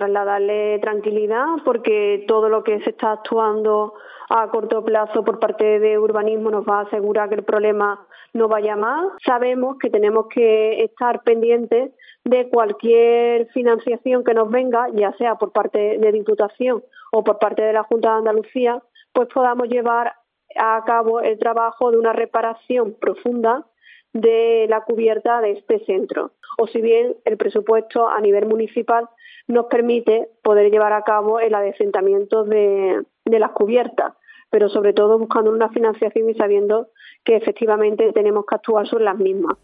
trasladarle tranquilidad, porque todo lo que se está actuando a corto plazo por parte de urbanismo nos va a asegurar que el problema no vaya más. Sabemos que tenemos que estar pendientes de cualquier financiación que nos venga, ya sea por parte de Diputación o por parte de la Junta de Andalucía, pues podamos llevar a cabo el trabajo de una reparación profunda de la cubierta de este centro. O si bien el presupuesto a nivel municipal nos permite poder llevar a cabo el adecentamiento de las cubiertas, pero sobre todo buscando una financiación y sabiendo que efectivamente tenemos que actuar sobre las mismas.